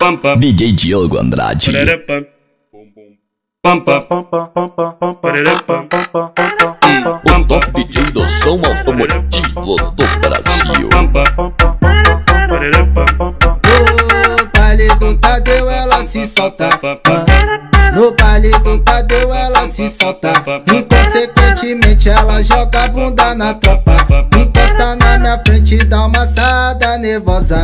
DJ Diogo Andrade. O top DJ do som automotivo do Brasil. No baile do Tadeu ela se solta. No baile do Tadeu ela se solta. Inconsequentemente ela joga a bunda na tropa. Encosta na minha frente e dá uma assada nervosa.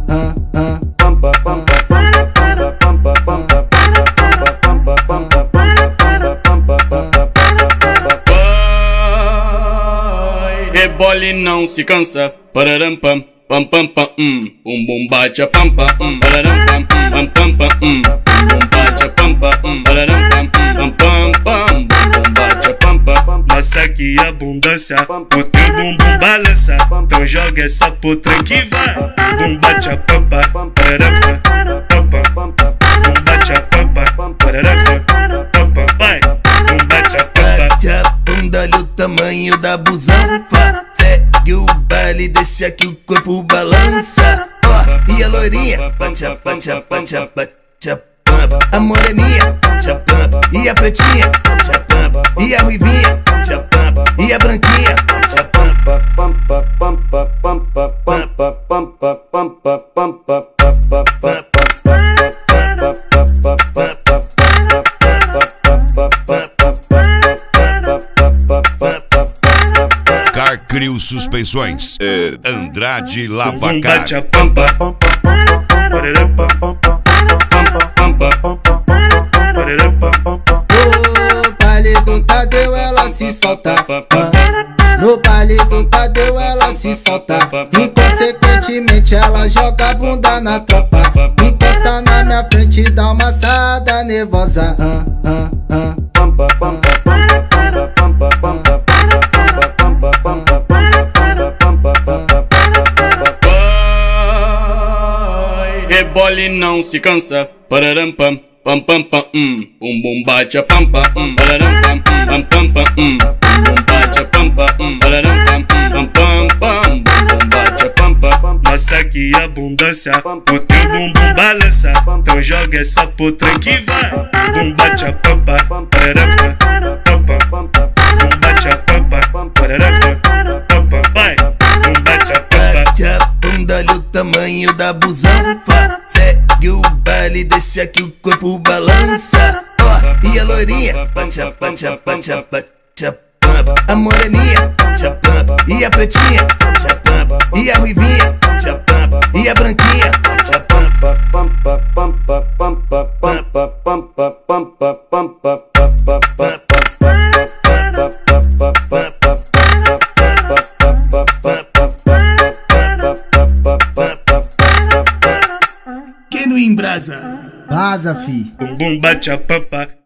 Rebole não se cansa, pararam pam pam pam pam bum bate a pampa pararam pam pam pam pam bum bate a pampa pararam pam pam pam pam bum bate a pampa. Massa que abundância, o teu bumbum balança, então joga essa potranca que vai. Bum bate a pampa, pararam pam pam pam bum bate a pampa pararam pam pam vai. Bum bate a pampa. Bate a bunda, olha o tamanho da busão. Segue o baile, deixa que o corpo balança. Ó, e a loirinha, bate a pampa. A moreninha, bate a pampa. E a pretinha, bate a pampa. E a ruivinha, bate a pampa. E a branquinha, bate a pampa. Carcrio Suspensões, Andrade Lavacar. Bate a pampa, No baile do Tadeu ela se solta. No baile do Tadeu ela se solta. Inconsequentemente ela joga a bunda na tropa. Encosta na minha frente e dá uma assada nervosa. Rebole não se cansa, pararam pam pam pam pam bum bate a pampa pararam pam pam pam pam bum bate a pampa pararam pam pam pam pam bum bate a pampa. massa que abundância, o teu bumbum balança, então joga essa potranca que vai. Bum bate a pampa, pararam pam pam bum bate a pampa pararam pam pam vai. Bum bate a pampa. Bate a bunda, olha o tamanho da busão. Segue o baile, deixa que o corpo balança. Ó, e a loirinha, bate a pampa. A moreninha, bate a pampa. E a pretinha, bate a pampa. E a ruivinha, bate a pampa. E a branquinha, bate a pampa. Vaza, fi. Bumbum bate a pampa.